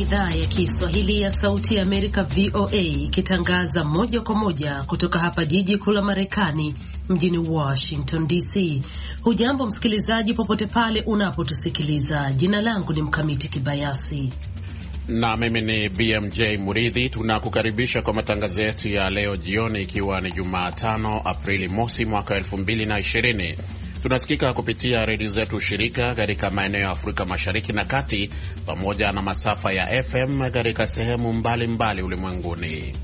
idhaa ya Kiswahili ya Sauti ya Amerika, VOA, ikitangaza moja kwa moja kutoka hapa jiji kuu la Marekani, mjini Washington DC. Hujambo msikilizaji, popote pale unapotusikiliza. Jina langu ni Mkamiti Kibayasi na mimi ni BMJ Muridhi. Tunakukaribisha kwa matangazo yetu ya leo jioni, ikiwa ni Jumatano Aprili mosi mwaka 2020. Tunasikika kupitia redio zetu shirika katika maeneo ya Afrika Mashariki na Kati, pamoja na masafa ya FM katika sehemu mbalimbali ulimwenguni.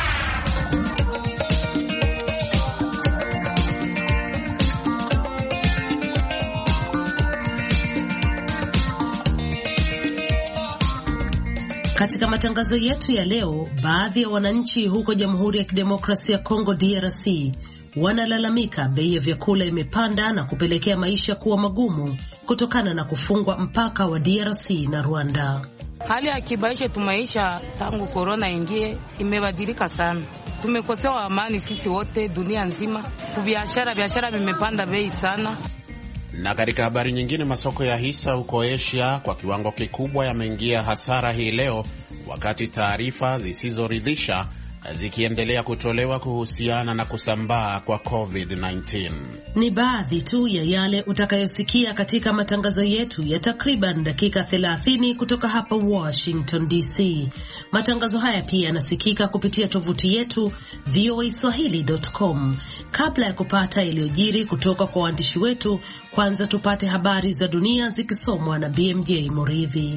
Katika matangazo yetu ya leo, baadhi ya wananchi huko Jamhuri ya Kidemokrasia ya Kongo DRC wanalalamika bei ya vyakula imepanda na kupelekea maisha kuwa magumu kutokana na kufungwa mpaka wa DRC na Rwanda. Hali ya kimaisha tumaisha tangu corona ingie imebadilika sana. Tumekosewa amani sisi wote dunia nzima. Biashara vimepanda bei sana. Na katika habari nyingine, masoko ya hisa huko Asia kwa kiwango kikubwa yameingia hasara hii leo, wakati taarifa zisizoridhisha zikiendelea kutolewa kuhusiana na kusambaa kwa COVID-19. Ni baadhi tu ya yale utakayosikia katika matangazo yetu ya takriban dakika 30 kutoka hapa Washington DC. Matangazo haya pia yanasikika kupitia tovuti yetu voaswahili.com. Kabla ya kupata yaliyojiri kutoka kwa waandishi wetu, kwanza tupate habari za dunia zikisomwa na BMJ Muridhi.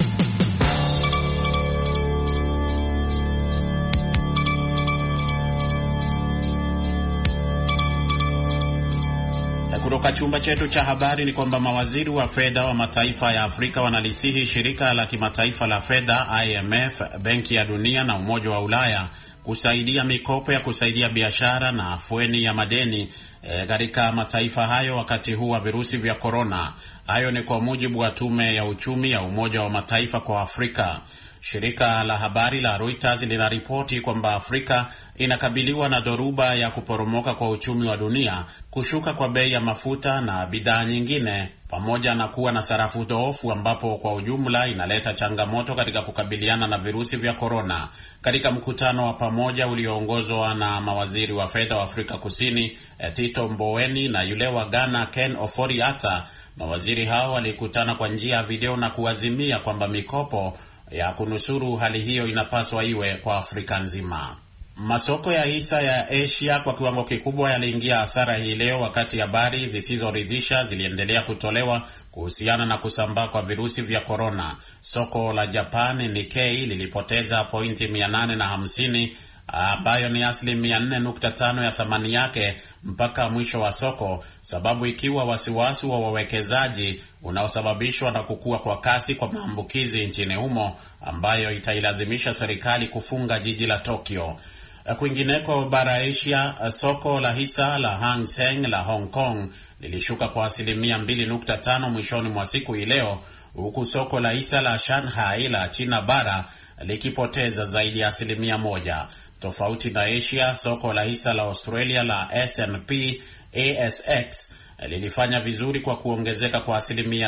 Kutoka chumba chetu cha habari ni kwamba mawaziri wa fedha wa mataifa ya Afrika wanalisihi shirika la kimataifa la fedha IMF, Benki ya Dunia na Umoja wa Ulaya kusaidia mikopo ya kusaidia biashara na afueni ya madeni katika mataifa hayo wakati huu wa virusi vya korona. Hayo ni kwa mujibu wa tume ya uchumi ya Umoja wa Mataifa kwa Afrika. Shirika la habari la Reuters linaripoti kwamba Afrika inakabiliwa na dhoruba ya kuporomoka kwa uchumi wa dunia, kushuka kwa bei ya mafuta na bidhaa nyingine, pamoja na kuwa na sarafu dhoofu, ambapo kwa ujumla inaleta changamoto katika kukabiliana na virusi vya korona. Katika mkutano wa pamoja ulioongozwa na mawaziri wa fedha wa Afrika Kusini Tito Mboweni na yule wa Ghana Ken Ofori-Atta, mawaziri hao walikutana kwa njia ya video na kuazimia kwamba mikopo ya kunusuru hali hiyo inapaswa iwe kwa Afrika nzima. Masoko ya hisa ya Asia kwa kiwango kikubwa yaliingia hasara hii leo, wakati habari zisizoridhisha ziliendelea kutolewa kuhusiana na kusambaa kwa virusi vya korona. Soko la Japan Nikkei lilipoteza pointi 850, ambayo ni 4.5% ya thamani yake mpaka mwisho wa soko, sababu ikiwa wasiwasi wa wawekezaji unaosababishwa na kukua kwa kasi kwa maambukizi nchini humo, ambayo itailazimisha serikali kufunga jiji la Tokyo. Kwingineko bara Asia, soko la hisa la Hang Seng la Hong Kong lilishuka kwa 2.5% mwishoni mwa siku hii leo, huku soko la hisa la Shanghai la China bara likipoteza zaidi ya 1%. Tofauti na Asia, soko la hisa la Australia la S&P ASX lilifanya vizuri kwa kuongezeka kwa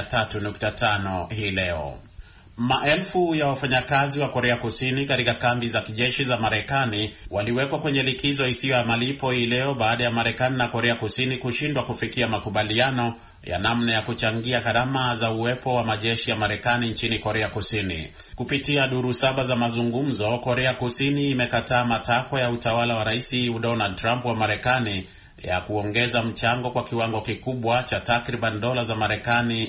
3.5% hii leo. Maelfu ya wafanyakazi wa Korea Kusini katika kambi za kijeshi za Marekani waliwekwa kwenye likizo isiyo ya malipo hii leo baada ya Marekani na Korea Kusini kushindwa kufikia makubaliano ya namna ya kuchangia gharama za uwepo wa majeshi ya Marekani nchini Korea Kusini. Kupitia duru 7 za mazungumzo, Korea Kusini imekataa matakwa ya utawala wa Rais Donald Trump wa Marekani ya kuongeza mchango kwa kiwango kikubwa cha takriban dola za Marekani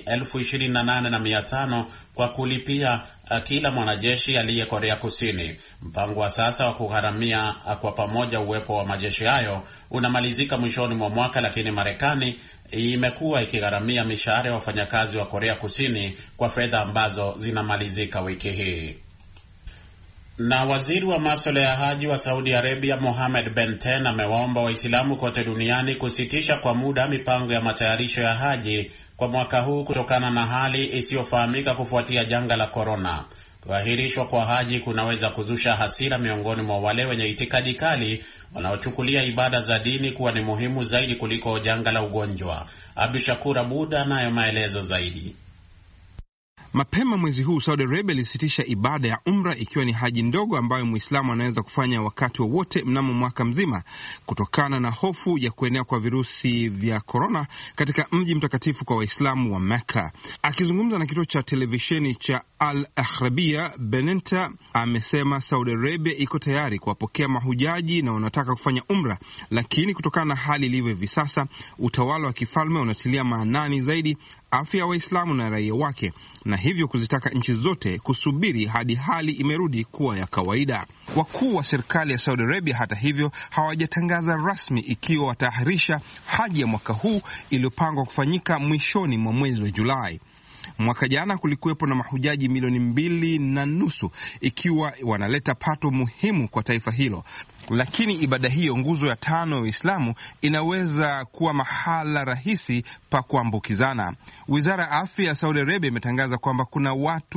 28,500 kwa kulipia kila mwanajeshi aliye Korea Kusini. Mpango wa sasa wa kugharamia kwa pamoja uwepo wa majeshi hayo unamalizika mwishoni mwa mwaka, lakini Marekani imekuwa ikigharamia mishahara ya wafanyakazi wa Korea Kusini kwa fedha ambazo zinamalizika wiki hii. Na waziri wa masuala ya haji wa Saudi Arabia Mohammed Ben Ten amewaomba Waislamu kote duniani kusitisha kwa muda mipango ya matayarisho ya haji kwa mwaka huu kutokana na hali isiyofahamika kufuatia janga la korona. Kuahirishwa kwa haji kunaweza kuzusha hasira miongoni mwa wale wenye itikadi kali wanaochukulia ibada za dini kuwa ni muhimu zaidi kuliko janga la ugonjwa. Abdushakur Abud anayo maelezo zaidi. Mapema mwezi huu Saudi Arabia ilisitisha ibada ya umra, ikiwa ni haji ndogo ambayo Muislamu anaweza kufanya wakati wowote mnamo mwaka mzima, kutokana na hofu ya kuenea kwa virusi vya korona katika mji mtakatifu kwa Waislamu wa Mecca. Akizungumza na kituo cha televisheni cha Al Ahrabia, Benenta amesema Saudi Arabia iko tayari kuwapokea mahujaji na wanataka kufanya umra, lakini kutokana na hali ilivyo hivi sasa, utawala wa kifalme unatilia maanani zaidi afya ya Waislamu na raia wake, na hivyo kuzitaka nchi zote kusubiri hadi hali imerudi kuwa ya kawaida. Wakuu wa serikali ya Saudi Arabia hata hivyo hawajatangaza rasmi ikiwa wataahirisha haji ya mwaka huu iliyopangwa kufanyika mwishoni mwa mwezi wa Julai. Mwaka jana kulikuwepo na mahujaji 2.5 milioni, ikiwa wanaleta pato muhimu kwa taifa hilo. Lakini ibada hiyo, nguzo ya 5 ya Uislamu, inaweza kuwa mahala rahisi pa kuambukizana. Wizara ya afya ya Saudi Arabia imetangaza kwamba kuna watu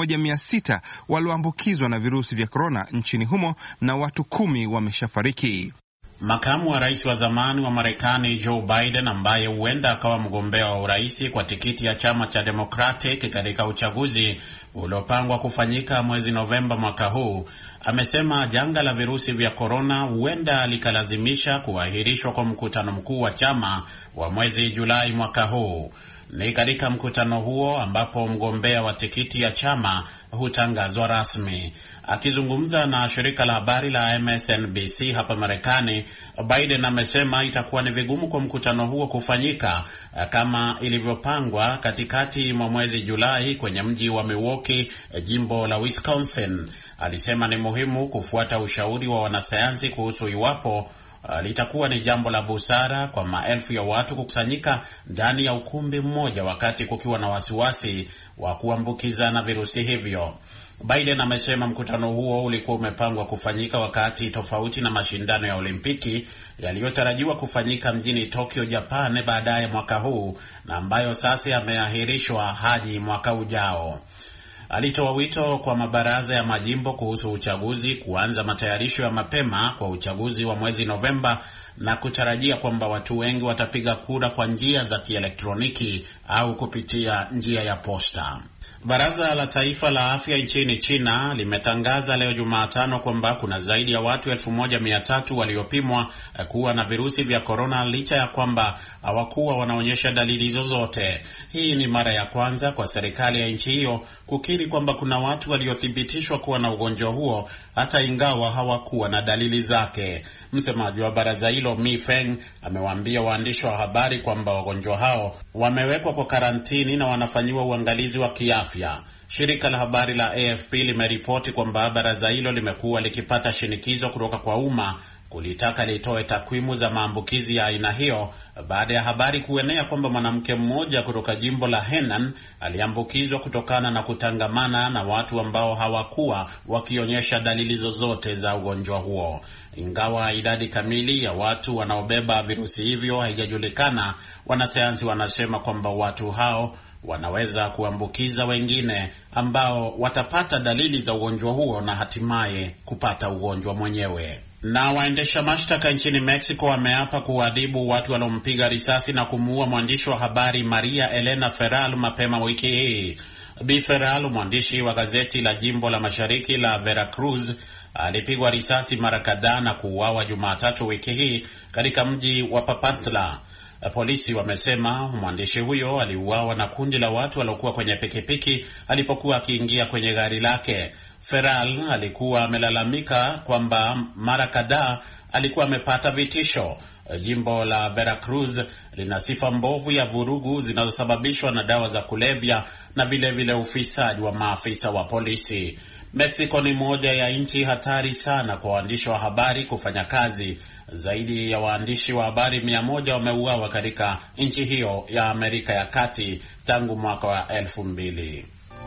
1600 walioambukizwa na virusi vya korona nchini humo na watu 10 wameshafariki. Makamu wa rais wa zamani wa Marekani Joe Biden, ambaye huenda akawa mgombea wa urais kwa tikiti ya chama cha Democratic katika uchaguzi uliopangwa kufanyika mwezi Novemba mwaka huu, amesema janga la virusi vya korona huenda likalazimisha kuahirishwa kwa mkutano mkuu wa chama wa mwezi Julai mwaka huu. Ni katika mkutano huo ambapo mgombea wa tikiti ya chama hutangazwa rasmi. Akizungumza na shirika la habari la MSNBC hapa Marekani, Biden amesema itakuwa ni vigumu kwa mkutano huo kufanyika kama ilivyopangwa katikati mwa mwezi Julai kwenye mji wa Milwaukee, jimbo la Wisconsin. Alisema ni muhimu kufuata ushauri wa wanasayansi kuhusu iwapo litakuwa ni jambo la busara kwa maelfu ya watu kukusanyika ndani ya ukumbi mmoja wakati kukiwa na wasiwasi wa kuambukizana virusi hivyo. Biden amesema mkutano huo ulikuwa umepangwa kufanyika wakati tofauti na mashindano ya Olimpiki yaliyotarajiwa kufanyika mjini Tokyo, Japan baadaye mwaka huu, na ambayo sasa yameahirishwa hadi mwaka ujao. Alitoa wito kwa mabaraza ya majimbo kuhusu uchaguzi kuanza matayarisho ya mapema kwa uchaguzi wa mwezi Novemba na kutarajia kwamba watu wengi watapiga kura kwa njia za kielektroniki au kupitia njia ya posta. Baraza la Taifa la Afya nchini China limetangaza leo Jumatano kwamba kuna zaidi ya watu 1300 waliopimwa kuwa na virusi vya korona, licha ya kwamba hawakuwa wanaonyesha dalili zozote. Hii ni mara ya kwanza kwa serikali ya nchi hiyo kukiri kwamba kuna watu waliothibitishwa kuwa na ugonjwa huo, hata ingawa hawakuwa na dalili zake. Msemaji wa baraza hilo Mi Feng amewaambia waandishi wa habari kwamba wagonjwa hao wamewekwa kwa karantini na wanafanyiwa uangalizi wa kiafya. Shirika la habari la AFP limeripoti kwamba baraza hilo limekuwa likipata shinikizo kutoka kwa umma kulitaka litoe takwimu za maambukizi ya aina hiyo baada ya habari kuenea kwamba mwanamke mmoja kutoka jimbo la Henan aliambukizwa kutokana na kutangamana na watu ambao hawakuwa wakionyesha dalili zozote za ugonjwa huo. Ingawa idadi kamili ya watu wanaobeba virusi hivyo haijajulikana, wanasayansi wanasema kwamba watu hao wanaweza kuambukiza wengine ambao watapata dalili za ugonjwa huo na hatimaye kupata ugonjwa mwenyewe. Na waendesha mashtaka nchini Mexico wameapa kuadhibu watu waliompiga risasi na kumuua mwandishi wa habari Maria Elena Ferral mapema wiki hii. Bi Ferral, mwandishi wa gazeti la jimbo la mashariki la Veracruz, alipigwa risasi mara kadhaa na kuuawa Jumatatu wiki hii katika mji wa Papantla. Polisi wamesema mwandishi huyo aliuawa na kundi la watu waliokuwa kwenye pikipiki alipokuwa akiingia kwenye gari lake. Ferral alikuwa amelalamika kwamba mara kadhaa alikuwa amepata vitisho. Jimbo la Veracruz lina sifa mbovu ya vurugu zinazosababishwa na dawa za kulevya na vile ufisadi wa maafisa wa polisi. Mexico ni moja ya nchi hatari sana kwa waandishi wa habari kufanya kazi. Zaidi ya waandishi wa habari 100 wameuawa katika nchi hiyo ya Amerika ya Kati tangu mwaka wa 2000.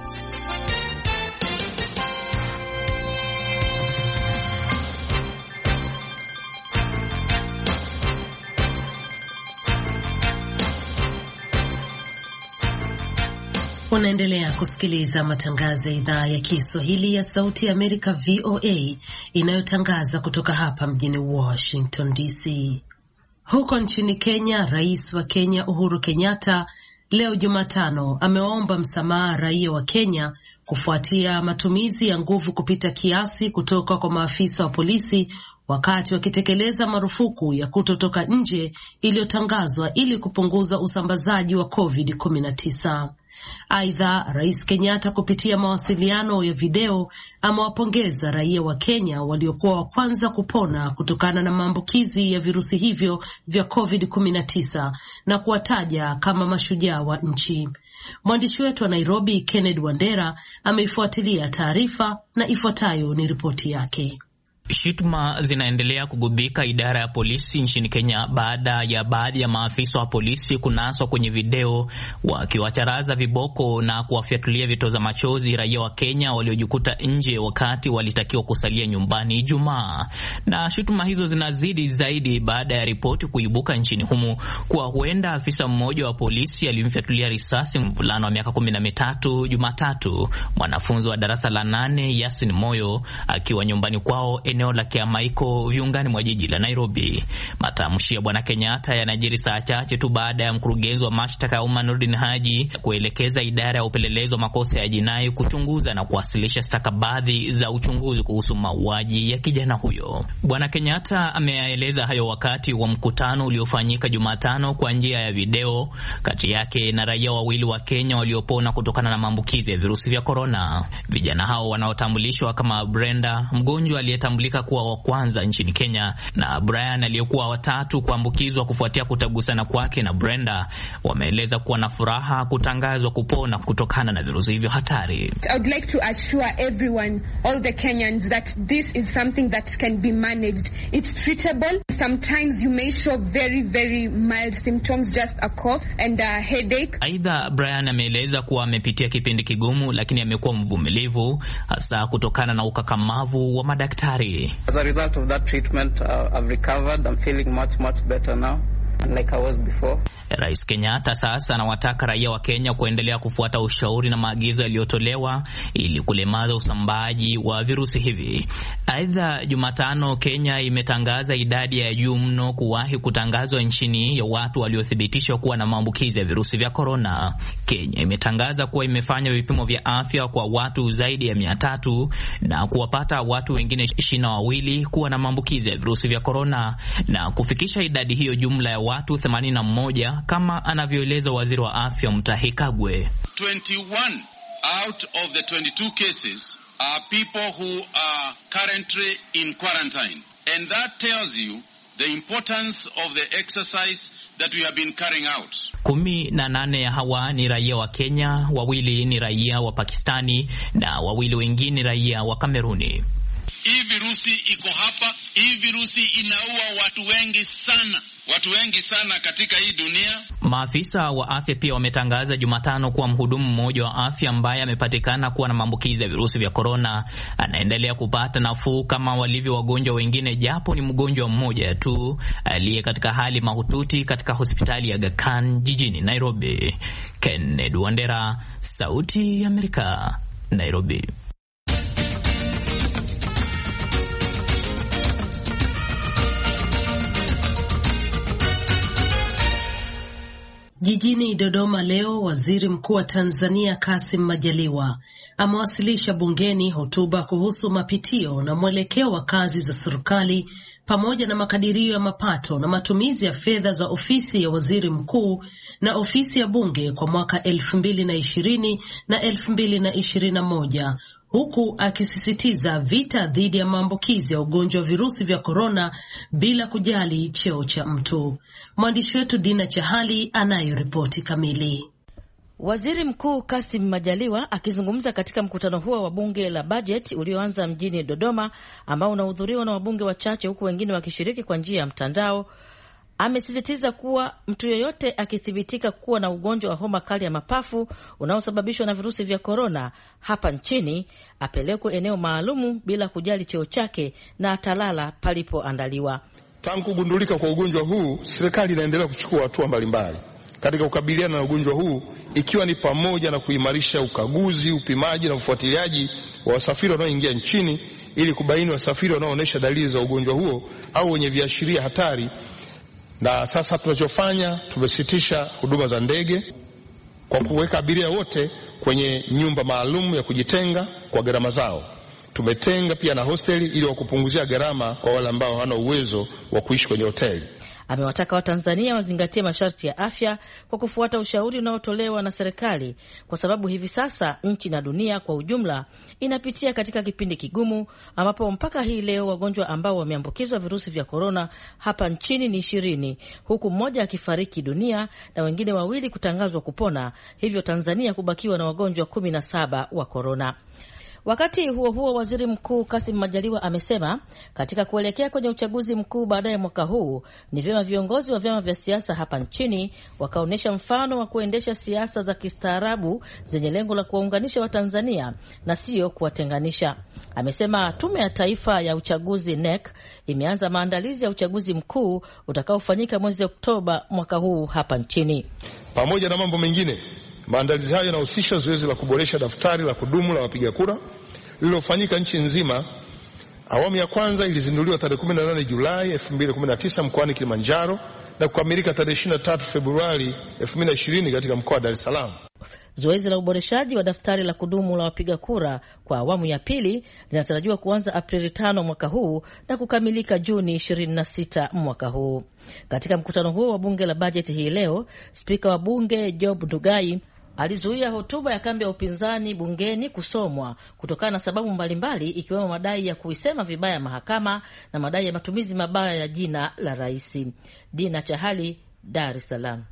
Unaendelea kusikiliza matangazo ya idhaa ya Kiswahili ya Sauti ya Amerika VOA inayotangaza kutoka hapa mjini Washington DC. Huko nchini Kenya, Rais wa Kenya Uhuru Kenyatta leo Jumatano amewaomba msamaha raia wa Kenya kufuatia matumizi ya nguvu kupita kiasi kutoka kwa maafisa wa polisi wakati wakitekeleza marufuku ya kutotoka nje iliyotangazwa ili kupunguza usambazaji wa COVID-19. Aidha, Rais Kenyatta kupitia mawasiliano ya video amewapongeza raia wa Kenya waliokuwa wa kwanza kupona kutokana na maambukizi ya virusi hivyo vya COVID-19 na kuwataja kama mashujaa wa nchi. Mwandishi wetu wa Nairobi, Kennedy Wandera, ameifuatilia taarifa na ifuatayo ni ripoti yake. Shutuma zinaendelea kugubika idara ya polisi nchini Kenya baada ya baadhi ya maafisa wa polisi kunaswa kwenye video wakiwacharaza viboko na kuwafyatulia vitoza machozi raia wa Kenya waliojikuta nje wakati walitakiwa kusalia nyumbani Ijumaa. Na shutuma hizo zinazidi zaidi baada ya ripoti kuibuka nchini humu kuwa huenda afisa mmoja wa polisi alimfyatulia risasi mvulana wa miaka 13 Jumatatu, mwanafunzi wa darasa la 8 Yasin Moyo akiwa nyumbani kwao eneo la Kiamaiko viungani mwa jiji la Nairobi. Matamshi ya Bwana Kenyatta yanajiri saa chache tu baada ya mkurugenzi wa mashtaka ya umma Nurdin Haji kuelekeza idara ya upelelezi wa makosa ya jinai kuchunguza na kuwasilisha stakabadhi za uchunguzi kuhusu mauaji ya kijana huyo. Bwana Kenyatta ameeleza hayo wakati wa mkutano uliofanyika Jumatano kwa njia ya video kati yake na raia wawili wa Kenya waliopona kutokana na maambukizi ya virusi vya korona. Vijana hao wanaotambulishwa kama Brenda, mgonjwa aliyetambulika kuwa wa kwanza nchini Kenya, na Brian aliyekuwa watatu kuambukizwa kufuatia kutagusana kwake na Brenda, wameeleza kuwa na furaha kutangazwa kupona kutokana na virusi hivyo hatari. I would like to assure everyone, all the Kenyans, that this is something that can be managed. It's treatable. Sometimes you may show very, very mild symptoms, just a cough and a headache. Aidha, Brian ameeleza kuwa amepitia kipindi kigumu lakini amekuwa mvumilivu hasa kutokana na ukakamavu wa madaktari. As a result of that treatment, I've recovered. I'm feeling much better now, like I was before. Rais Kenyatta sasa anawataka raia wa Kenya kuendelea kufuata ushauri na maagizo yaliyotolewa ili kulemaza usambaaji wa virusi hivi. Aidha, Jumatano Kenya imetangaza idadi ya juu mno kuwahi kutangazwa nchini ya watu waliothibitishwa kuwa na maambukizi ya virusi vya korona. Kenya imetangaza kuwa imefanya vipimo vya afya kwa watu zaidi ya 300 na kuwapata watu wengine 22 kuwa na maambukizi ya virusi vya korona na kufikisha idadi hiyo jumla ya watu 81 kama anavyoeleza waziri wa afya Mutahi Kagwe. 21 out of the 22 cases are people who are currently in quarantine, and that tells you the importance of the exercise that we have been carrying out. 18 ya hawa ni raia wa Kenya, 2 ni raia wa Pakistani na 2 wengine raia wa Kameruni. Hii virusi iko hapa, hii virusi inaua watu wengi sana katika hii dunia. Maafisa wa afya pia wametangaza Jumatano kuwa mhudumu mmoja wa afya ambaye amepatikana kuwa na maambukizi ya virusi vya korona anaendelea kupata nafuu kama walivyo wagonjwa wengine, japo ni mgonjwa mmoja tu aliye katika hali mahututi katika hospitali ya Aga Khan jijini Nairobi. Kennedy Wandera, Sauti ya Amerika, Nairobi. Jijini Dodoma leo, Waziri Mkuu wa Tanzania Kassim Majaliwa amewasilisha bungeni hotuba kuhusu mapitio na mwelekeo wa kazi za serikali pamoja na makadirio ya mapato na matumizi ya fedha za ofisi ya Waziri Mkuu na ofisi ya Bunge kwa mwaka 2020 na 2021, huku akisisitiza vita dhidi ya maambukizi ya ugonjwa wa virusi vya korona bila kujali cheo cha mtu. Mwandishi wetu Dina Chahali anayo ripoti kamili. Waziri Mkuu Kassim Majaliwa akizungumza katika mkutano huo wa bunge la bajeti ulioanza mjini Dodoma, ambao unahudhuriwa na wabunge wachache huku wengine wakishiriki kwa njia ya mtandao, amesisitiza kuwa mtu yeyote akithibitika kuwa na ugonjwa wa homa kali ya mapafu unaosababishwa na virusi vya korona hapa nchini apelekwe eneo maalumu bila kujali cheo chake na atalala palipoandaliwa. Tangu kugundulika kwa ugonjwa huu, serikali inaendelea kuchukua hatua mbalimbali katika kukabiliana na ugonjwa huu, ikiwa ni pamoja na kuimarisha ukaguzi, upimaji na ufuatiliaji wa wasafiri wanaoingia nchini ili kubaini wasafiri wanaoonyesha dalili za ugonjwa huo au wenye viashiria hatari. Na sasa tunachofanya, tumesitisha huduma za ndege kwa kuweka abiria wote kwenye nyumba maalum ya kujitenga kwa gharama zao. Tumetenga pia na hosteli ili wakupunguzia gharama kwa wale ambao hawana uwezo wa kuishi kwenye hoteli. Amewataka Watanzania wazingatie masharti ya afya kwa kufuata ushauri unaotolewa na serikali, kwa sababu hivi sasa nchi na dunia kwa ujumla inapitia katika kipindi kigumu, ambapo mpaka hii leo wagonjwa ambao wameambukizwa virusi vya korona hapa nchini ni 20, huku mmoja akifariki dunia na wengine 2 kutangazwa kupona, hivyo Tanzania kubakiwa na wagonjwa 17 wa korona. Wakati huo huo, Waziri Mkuu Kassim Majaliwa amesema katika kuelekea kwenye uchaguzi mkuu baadaye mwaka huu, ni vyema viongozi wa vyama vya siasa hapa nchini wakaonyesha mfano wa kuendesha siasa za kistaarabu zenye lengo la kuwaunganisha Watanzania na sio kuwatenganisha. Amesema Tume ya Taifa ya Uchaguzi NEC imeanza maandalizi ya uchaguzi mkuu utakaofanyika mwezi Oktoba mwaka huu hapa nchini. Pamoja na mambo mengine, maandalizi hayo yanahusisha zoezi la kuboresha daftari la kudumu la wapiga kura lililofanyika nchi nzima. Awamu ya kwanza ilizinduliwa tarehe 18 Julai 2019 mkoani Kilimanjaro na kukamilika tarehe 23 Februari 2020 katika mkoa wa Dar es Salaam. Zoezi la uboreshaji wa daftari la kudumu la wapiga kura kwa awamu ya pili linatarajiwa kuanza Aprili 5 mwaka huu na kukamilika Juni 26 mwaka huu. Katika mkutano huo wa bunge la bajeti hii leo, Spika wa bunge Job Ndugai alizuia hotuba ya kambi ya upinzani bungeni kusomwa kutokana na sababu mbalimbali, ikiwemo madai ya kuisema vibaya mahakama na madai ya matumizi mabaya ya jina la rais. Dina Chahali, Dar es Salaam.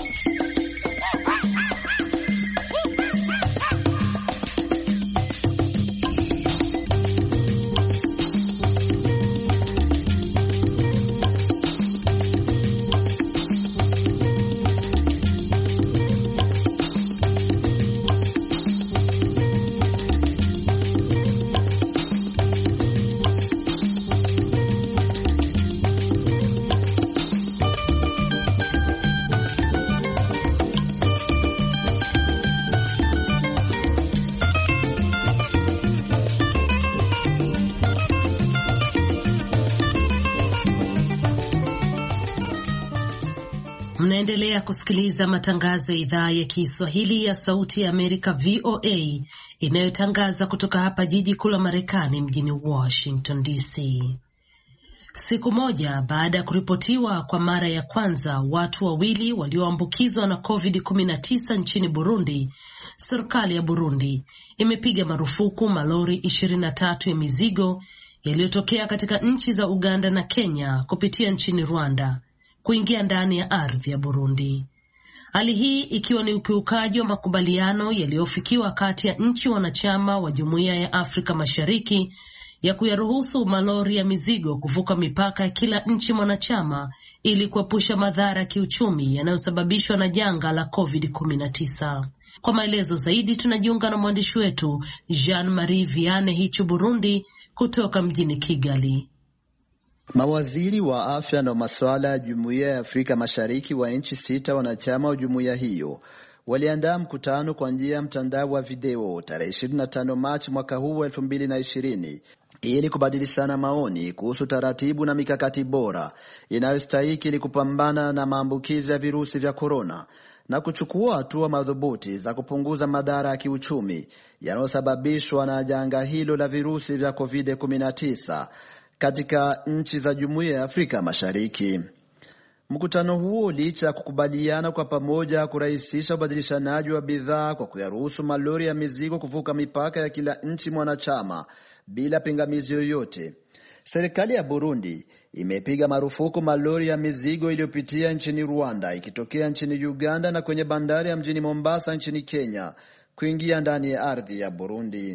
Mnaendelea kusikiliza matangazo ya idhaa ya Kiswahili ya Sauti ya Amerika, VOA, inayotangaza kutoka hapa jiji kuu la Marekani, mjini Washington DC. Siku moja baada ya kuripotiwa kwa mara ya kwanza watu 2 walioambukizwa na COVID-19 nchini Burundi, serikali ya Burundi imepiga marufuku malori 23 ya mizigo yaliyotokea katika nchi za Uganda na Kenya kupitia nchini Rwanda kuingia ndani ya ardhi ya Burundi. Hali hii ikiwa ni ukiukaji wa makubaliano yaliyofikiwa kati ya nchi wanachama wa Jumuiya ya Afrika Mashariki ya kuyaruhusu malori ya mizigo kuvuka mipaka ya kila nchi mwanachama ili kuepusha madhara ya kiuchumi yanayosababishwa na janga la COVID-19. Kwa maelezo zaidi tunajiunga na mwandishi wetu Jean-Marie Vianney Hichu Burundi kutoka mjini Kigali. Mawaziri wa afya na masuala ya Jumuiya ya Afrika Mashariki wa nchi 6 wanachama wa jumuiya hiyo waliandaa mkutano kwa njia ya mtandao wa video tarehe 25 Machi mwaka huu 2020 ili kubadilishana maoni kuhusu taratibu na mikakati bora inayostahili ili kupambana na maambukizi ya virusi vya korona na kuchukua hatua madhubuti za kupunguza madhara ya kiuchumi yanayosababishwa na janga hilo la virusi vya COVID-19 katika nchi za Jumuiya ya Afrika Mashariki. Mkutano huo, licha ya kukubaliana kwa pamoja kurahisisha ubadilishanaji wa bidhaa kwa kuyaruhusu malori ya mizigo kuvuka mipaka ya kila nchi mwanachama bila pingamizi yoyote, serikali ya Burundi imepiga marufuku malori ya mizigo iliyopitia nchini Rwanda ikitokea nchini Uganda na kwenye bandari ya mjini Mombasa nchini Kenya kuingia ndani ya ardhi ya Burundi.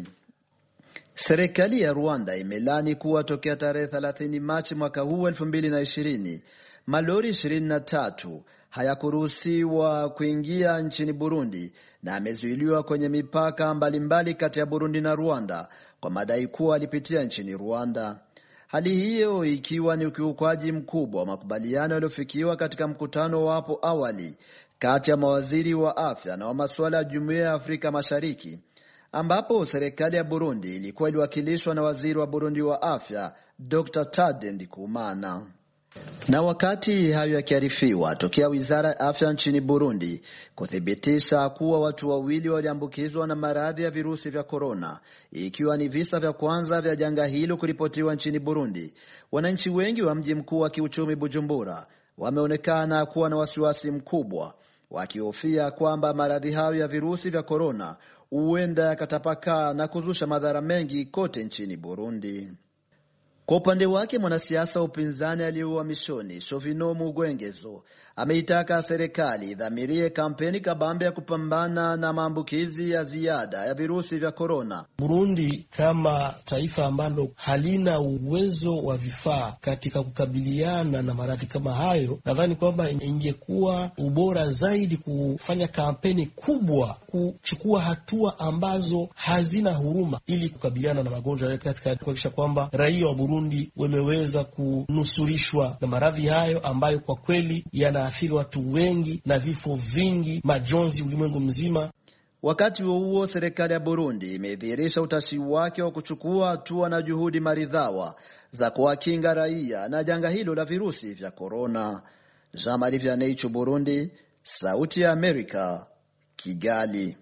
Serikali ya Rwanda imelani kuwa tokea tarehe 30 Machi mwaka huu 2020 malori 23 hayakuruhusiwa kuingia nchini Burundi na amezuiliwa kwenye mipaka mbalimbali kati ya Burundi na Rwanda kwa madai kuwa alipitia nchini Rwanda. Hali hiyo ikiwa ni ukiukwaji mkubwa wa makubaliano yaliyofikiwa katika mkutano wa hapo awali kati ya mawaziri wa afya na wa masuala ya Jumuiya ya Afrika Mashariki, ambapo serikali ya Burundi ilikuwa iliwakilishwa na waziri wa Burundi wa afya Dr. Tade Ndikumana. Na wakati hayo yakiarifiwa, tokea Wizara ya Afya nchini Burundi kuthibitisha kuwa watu wawili waliambukizwa na maradhi ya virusi vya korona, ikiwa ni visa vya kwanza vya janga hilo kuripotiwa nchini Burundi, wananchi wengi wa mji mkuu wa kiuchumi Bujumbura wameonekana kuwa na wasiwasi mkubwa, wakihofia kwamba maradhi hayo ya virusi vya korona huenda yakatapakaa na kuzusha madhara mengi kote nchini Burundi. Kwa upande wake, mwanasiasa wa upinzani aliyeuhamishoni Shovino Mugwengezo ameitaka serikali idhamirie kampeni kabambe ya kupambana na maambukizi ya ziada ya virusi vya korona. Burundi kama taifa ambalo halina uwezo wa vifaa katika kukabiliana na maradhi kama hayo, nadhani kwamba ingekuwa ubora zaidi kufanya kampeni kubwa, kuchukua hatua ambazo hazina huruma ili kukabiliana na magonjwa, katika kuhakikisha kwamba raia wa Burundi wameweza kunusurishwa na maradhi hayo ambayo kwa kweli yanaathiri watu wengi na vifo vingi, majonzi ulimwengu mzima. Wakati huo serikali ya Burundi imedhihirisha utashi wake wa kuchukua hatua na juhudi maridhawa za kuwakinga raia na janga hilo la virusi vya korona. Jean-Marie Vianney, Burundi, Sauti ya Amerika, Kigali.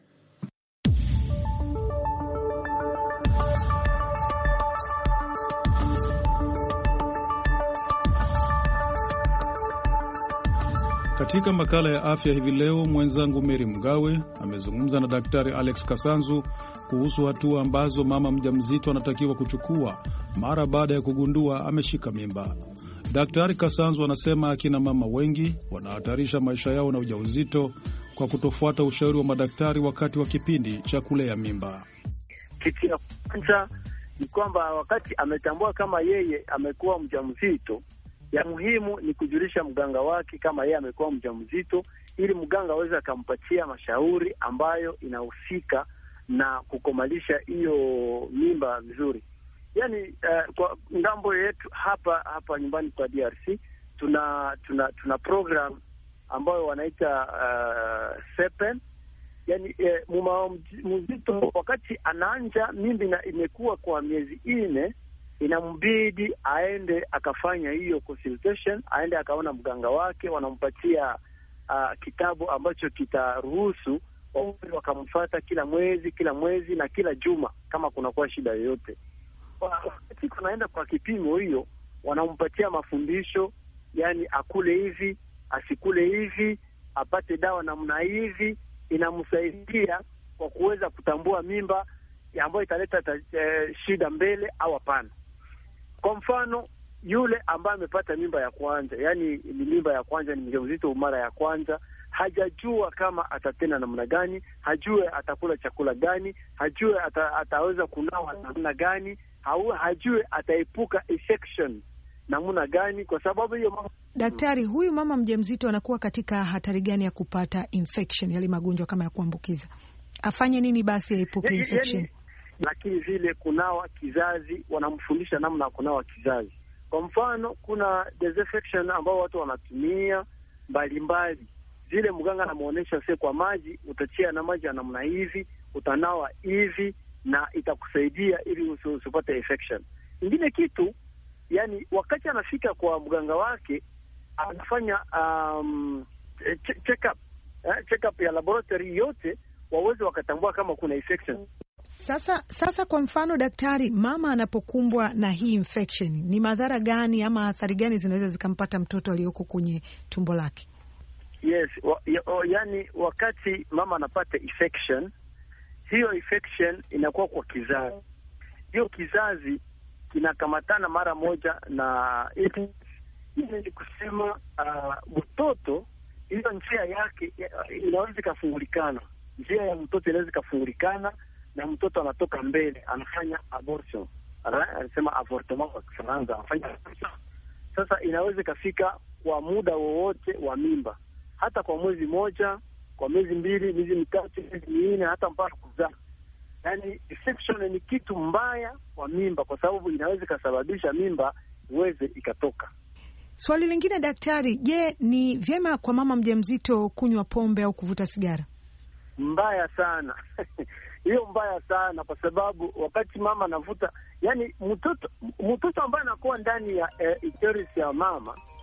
Katika makala ya afya hivi leo, mwenzangu Mary Mgawe amezungumza na Daktari Alex Kasanzu kuhusu hatua ambazo mama mjamzito anatakiwa kuchukua mara baada ya kugundua ameshika mimba. Daktari Kasanzu anasema akina mama wengi wanahatarisha maisha yao na ujauzito kwa kutofuata ushauri wa madaktari wakati wa kipindi cha kulea mimba. Kitu ya kwanza ni kwamba wakati ametambua kama yeye amekuwa mjamzito, ya muhimu ni kujulisha mganga wake kama yeye amekuwa mjamzito, ili mganga aweze akampatia mashauri ambayo inahusika na kukomalisha hiyo mimba vizuri. Yani kwa ngambo yetu hapa nyumbani kwa DRC tuna program ambayo wanaita SEPEN. Yani mzito wakati anaanja mimba na imekuwa kwa miezi 4, inambidi aende akafanya hiyo consultation, aende akaona mganga wake, wanampatia kitabu ambacho kitaruhusu wakamfuata kila mwezi na kila juma kama kunakuwa shida yoyote. Wakati kunaenda kwa kipimo hiyo, wanampatia mafundisho, yani akule hivi, asikule hivi, apate dawa namna hivi, inamsaidia kwa kuweza kutambua mimba ambayo italeta shida mbele au hapana. Kwa mfano, yule ambaye amepata mimba ya kwanza, yani ni mimba ya kwanza, ni mjamzito mara ya kwanza, hajajua kama atatenda namna gani, hajue atakula chakula gani, hajue ataweza kunawa namna gani, hajue ataepuka infection namna gani, kwa sababu hiyo mama... Daktari, huyu mama mjamzito anakuwa katika hatari gani ya kupata infection, yale magonjwa kama ya kuambukiza? Afanye nini basi aepuke infection? Lakini vile kunawa kizazi, wanamfundisha namna kunawa kizazi. Kwa mfano, kuna disinfection ambao watu wanatumia mbalimbali. Zile mganga anamuonesha sasa, kwa maji utachia na maji ya namna hivi, utanawa hivi, na itakusaidia ili usipate infection. Ingine kitu, wakati anafika kwa mganga wake, anafanya check up ya laboratory yote, waweze wakatambua kama kuna infection. Sasa kwa mfano daktari, mama anapokumbwa na hii infection, ni madhara gani ama athari gani zinaweza zikampata mtoto aliyoko kwenye tumbo lake? Yes, wakati mama anapata infection, hiyo infection inakuwa kwa kizazi. Hiyo kizazi kinakamatana mara moja na ili ni kusema mtoto, hiyo njia yake inaweza ikafungulikana. Njia ya mtoto inaweza ikafungulikana na mtoto anatoka mbele, anafanya abortion. Anasema avortement kwa Kifaransa, anafanya abortion. Sasa inaweza ikafika kwa muda wowote wa mimba, hata kwa mwezi moja, kwa miezi 2, miezi 3, miezi 4, hata mpaka kuzaa. Yani infection ni kitu mbaya kwa mimba, kwa sababu inaweza ikasababisha mimba iweze ikatoka. Swali lingine daktari, je, ni vyema kwa mama mjamzito kunywa pombe au kuvuta sigara? Mbaya sana. Hiyo mbaya sana, kwa sababu wakati mama anavuta, yani mtoto ambaye anakuwa ndani ya uterus ya mama,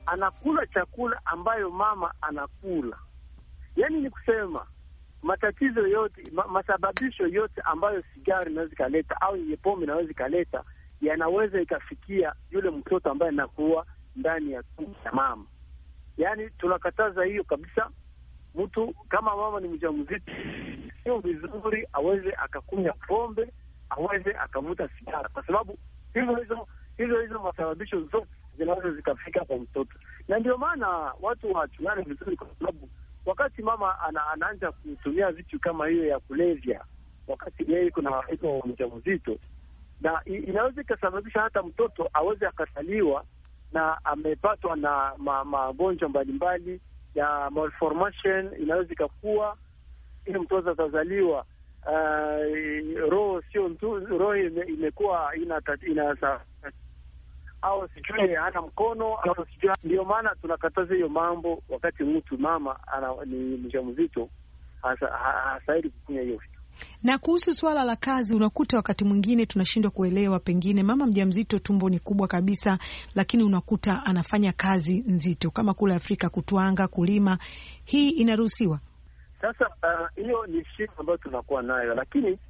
anakula chakula ambayo mama anakula. Yaani ni kusema matatizo yote, masababisho yote ambayo sigara inaweza ikaleta au yenye pombe inaweza ikaleta yanaweza ikafikia yule mtoto ambaye anakuwa ndani ya tumbo ya mama. Yaani tunakataza hiyo kabisa. Mtu kama mama ni mjamzito, sio vizuri aweze akakunywa pombe, aweze akavuta sigara, kwa sababu hizo masababisho zote zinaweza zikafika kwa mtoto. Na ndio maana watu wachungane vizuri, kwa sababu wakati mama anaanza kutumia vitu kama hiyo ya kulevya, wakati yeye iko mjamzito, na inaweza ikasababisha hata mtoto aweze akazaliwa na amepatwa na magonjwa mbalimbali ya malformation. Inaweza ikakuwa ili mtoto atazaliwa roho imekuwa ina au sijui hana mkono au sijui. Ndio maana tunakataza hiyo mambo wakati mtu mama ni mjamzito, hastahili kukunywa hiyo vitu. Na kuhusu swala la kazi, unakuta wakati mwingine tunashindwa kuelewa, pengine mama mjamzito tumbo ni kubwa kabisa, lakini unakuta anafanya kazi nzito kama kule Afrika, kutwanga, kulima. Hii inaruhusiwa? Sasa hiyo ni shida ambayo tunakuwa nayo, lakini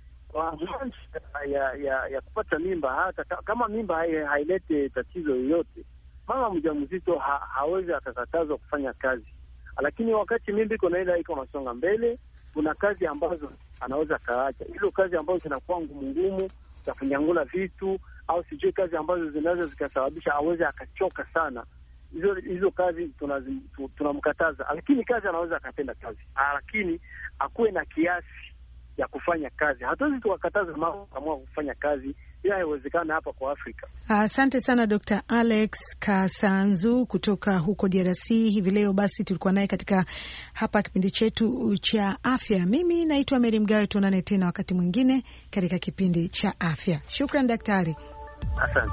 ya kupata mimba, hata kama mimba hailete tatizo yoyote, mama mjamzito hawezi akakatazwa kufanya kazi. Lakini wakati mimba iko nasonga mbele, kuna kazi ambazo anaweza kaacha. Hizo kazi ambazo zinakuwa ngumu za kunyangula vitu au sijui kazi ambazo zinaweza zikasababisha aweze akachoka sana, hizo kazi tunamkataza. Lakini kazi anaweza akatenda kazi, lakini akuwe na kiasi ya kufanya kazi. Hatuwezi tukakataza mama kama kufanya kazi, hiyo haiwezekana hapa kwa Afrika. Asante sana Dr. Alex Kasanzu kutoka huko DRC. Hivi leo basi tulikuwa naye katika hapa kipindi chetu cha afya. Mimi naitwa Mary Mgawe, tuonane tena wakati mwingine katika kipindi cha afya. Shukran daktari. Asante.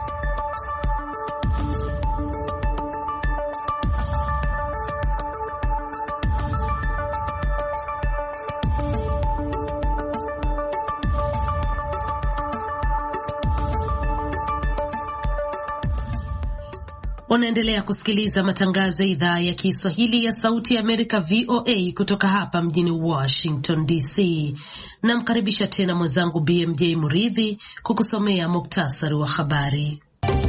Unaendelea kusikiliza matangazo ya idhaa ya Kiswahili ya Sauti ya Amerika, VOA, kutoka hapa mjini Washington DC. Namkaribisha tena mwenzangu BMJ Muridhi kukusomea muktasari wa habari.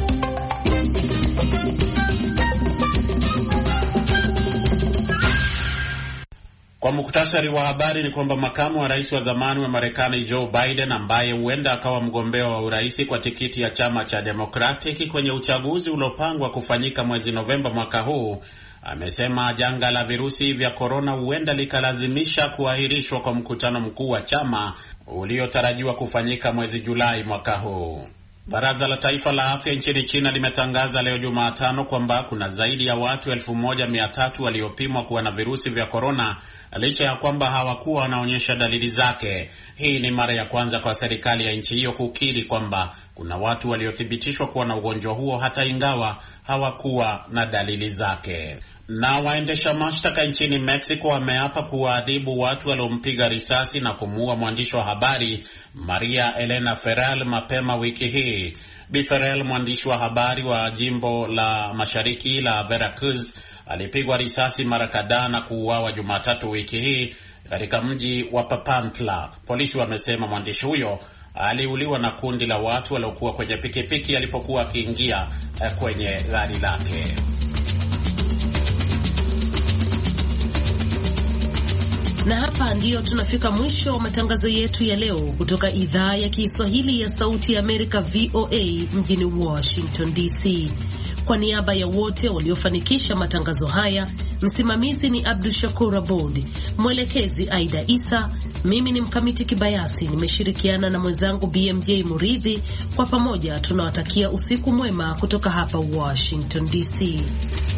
Kwa muktasari wa habari ni kwamba makamu wa rais wa zamani wa Marekani Joe Biden, ambaye huenda akawa mgombea wa urais kwa tikiti ya chama cha Democratic kwenye uchaguzi uliopangwa kufanyika mwezi Novemba mwaka huu, amesema janga la virusi vya korona huenda likalazimisha kuahirishwa kwa mkutano mkuu wa chama uliotarajiwa kufanyika mwezi Julai mwaka huu. Baraza la Taifa la Afya nchini China limetangaza leo Jumatano kwamba kuna zaidi ya watu 1,300 waliopimwa kuwa na virusi vya korona, licha ya kwamba hawakuwa wanaonyesha dalili zake. Hii ni mara ya kwanza kwa serikali ya nchi hiyo kukiri kwamba kuna watu waliothibitishwa kuwa na ugonjwa huo hata ingawa hawakuwa na dalili zake. Na waendesha mashtaka nchini Mexico wameapa kuwaadhibu watu waliompiga risasi na kumuua mwandishi wa habari Maria Elena Ferrer mapema wiki hii. Bi Ferrer, mwandishi wa habari wa jimbo la mashariki la Veracruz, alipigwa risasi mara kadhaa na kuuawa Jumatatu wiki hii katika mji wa Papantla. Polisi wamesema mwandishi huyo aliuliwa na kundi la watu waliokuwa kwenye pikipiki alipokuwa akiingia kwenye gari lake. Na hapa ndiyo tunafika mwisho wa matangazo yetu ya leo kutoka idhaa ya Kiswahili ya Sauti ya Amerika, VOA, mjini Washington DC. Kwa niaba ya wote waliofanikisha matangazo haya, msimamizi ni Abdul Shakur Abod, mwelekezi Aida Isa, mimi ni Mkamiti Kibayasi, nimeshirikiana na mwenzangu BMJ Muridhi. Kwa pamoja tunawatakia usiku mwema kutoka hapa Washington DC.